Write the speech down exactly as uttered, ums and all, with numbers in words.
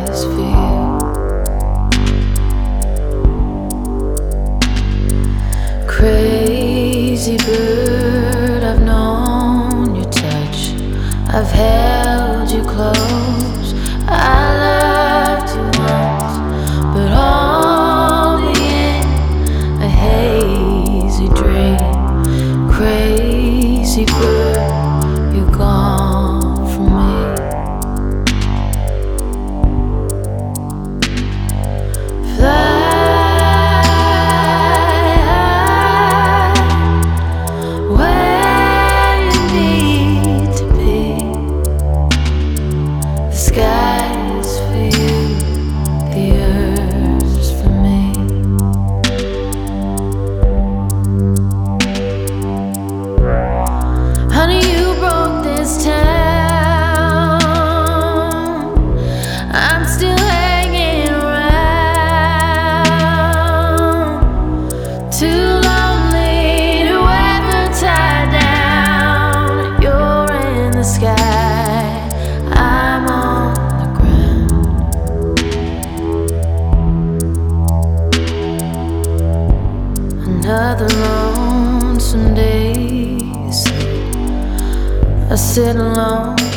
skies for you. Crazy bird, I've known your touch, I've held you close. I loved you once, but only in a hazy dream. Crazy bird, you're gone from me. Fly where you need to be. The sky's for you, the earth's for me. Honey, you broke this town. I'm still hanging around, too lonely to ever tie down. You're in the sky, I'm on the ground. Another lonesome day, I sit alone